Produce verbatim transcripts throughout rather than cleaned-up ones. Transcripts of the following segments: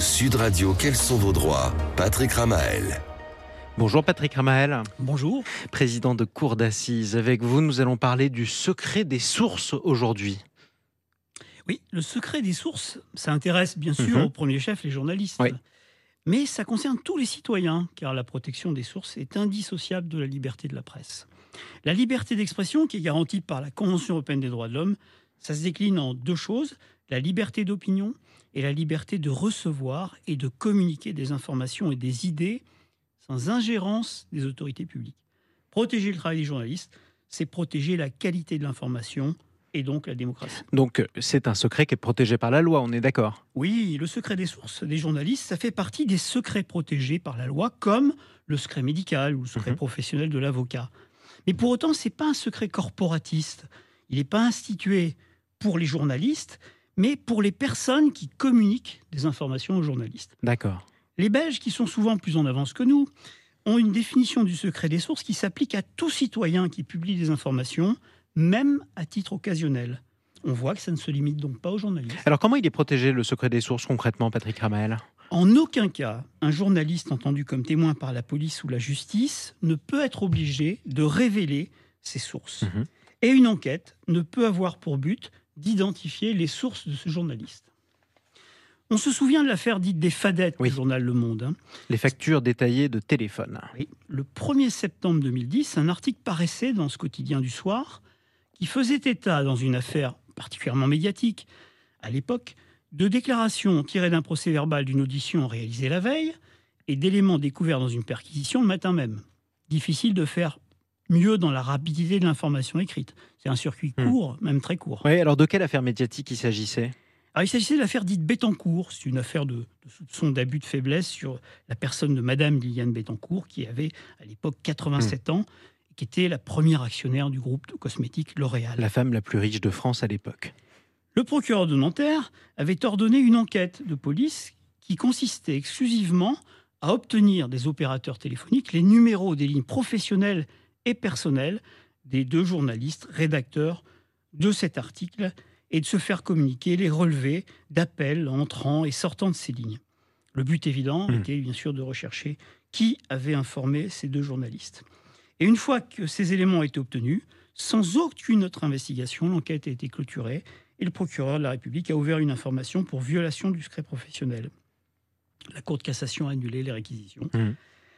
Sud Radio, quels sont vos droits? Patrick Ramael. Bonjour Patrick Ramael. Bonjour. Président de cour d'assises. Avec vous, nous allons parler du secret des sources aujourd'hui. Oui, le secret des sources, ça intéresse bien sûr Mmh. au premier chef les journalistes. Oui. Mais ça concerne tous les citoyens, car la protection des sources est indissociable de la liberté de la presse. La liberté d'expression, qui est garantie par la Convention européenne des droits de l'homme, ça se décline en deux choses, la liberté d'opinion et la liberté de recevoir et de communiquer des informations et des idées sans ingérence des autorités publiques. Protéger le travail des journalistes, c'est protéger la qualité de l'information et donc la démocratie. Donc c'est un secret qui est protégé par la loi, on est d'accord? Oui, le secret des sources des journalistes, ça fait partie des secrets protégés par la loi, comme le secret médical ou le secret Mmh. professionnel de l'avocat. Mais pour autant, ce n'est pas un secret corporatiste. Il n'est pas institué pour les journalistes, mais pour les personnes qui communiquent des informations aux journalistes. D'accord. Les Belges, qui sont souvent plus en avance que nous, ont une définition du secret des sources qui s'applique à tout citoyen qui publie des informations, même à titre occasionnel. On voit que ça ne se limite donc pas aux journalistes. Alors comment il est protégé le secret des sources concrètement, Patrick Ramael? En aucun cas, un journaliste entendu comme témoin par la police ou la justice ne peut être obligé de révéler ses sources. Mmh. Et une enquête ne peut avoir pour but d'identifier les sources de ce journaliste. On se souvient de l'affaire dite des fadettes Oui. du journal Le Monde. hein. Les factures détaillées de téléphone. Oui. Le premier septembre deux mille dix, un article paraissait dans ce quotidien du soir qui faisait état, dans une affaire particulièrement médiatique à l'époque, de déclarations tirées d'un procès-verbal d'une audition réalisée la veille et d'éléments découverts dans une perquisition le matin même. Difficile de faire mieux dans la rapidité de l'information écrite. C'est un circuit court, même très court. Oui, alors de quelle affaire médiatique il s'agissait? Alors, il s'agissait de l'affaire dite Bettencourt. C'est une affaire de, de soupçon d'abus de faiblesse sur la personne de Madame Liliane Bettencourt, qui avait à l'époque quatre-vingt-sept ans, et qui était la première actionnaire du groupe de cosmétiques L'Oréal. La femme la plus riche de France à l'époque. Le procureur de Nanterre avait ordonné une enquête de police qui consistait exclusivement à obtenir des opérateurs téléphoniques les numéros des lignes professionnelles et personnelles des deux journalistes rédacteurs de cet article et de se faire communiquer les relevés d'appels entrant et sortant de ces lignes. Le but évident Mmh. était bien sûr de rechercher qui avait informé ces deux journalistes. Et une fois que ces éléments ont été obtenus, sans aucune autre investigation, l'enquête a été clôturée et le procureur de la République a ouvert une information pour violation du secret professionnel. La Cour de cassation a annulé les réquisitions, Mmh.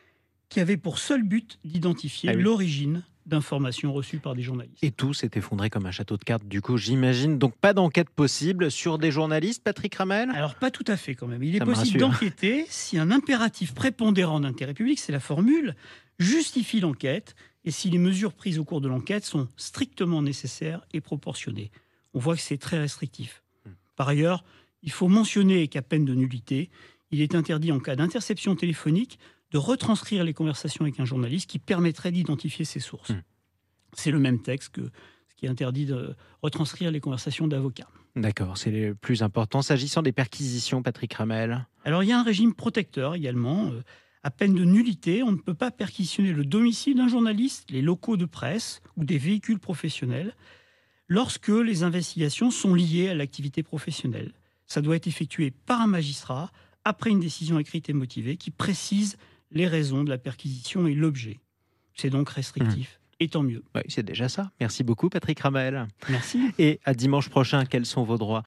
qui avaient pour seul but d'identifier Ah oui. l'origine d'informations reçues par des journalistes. Et tout s'est effondré comme un château de cartes, du coup, j'imagine. Donc pas d'enquête possible sur des journalistes, Patrick Ramael? Alors, pas tout à fait quand même. Il est Ça me possible rassure. d'enquêter si un impératif prépondérant d'intérêt public, c'est la formule, justifie l'enquête et si les mesures prises au cours de l'enquête sont strictement nécessaires et proportionnées. On voit que c'est très restrictif. Par ailleurs, il faut mentionner qu'à peine de nullité, il est interdit en cas d'interception téléphonique de retranscrire les conversations avec un journaliste qui permettrait d'identifier ses sources. Mmh. C'est le même texte que ce qui est interdit de retranscrire les conversations d'avocats. D'accord, c'est le plus important. S'agissant des perquisitions, Patrick Ramael? Alors, il y a un régime protecteur également. Euh, à peine de nullité, on ne peut pas perquisitionner le domicile d'un journaliste, les locaux de presse ou des véhicules professionnels lorsque les investigations sont liées à l'activité professionnelle. Ça doit être effectué par un magistrat après une décision écrite et motivée qui précise les raisons de la perquisition et l'objet. C'est donc restrictif, et tant mieux. Oui, c'est déjà ça. Merci beaucoup, Patrick Ramael. Merci. Et à dimanche prochain, quels sont vos droits?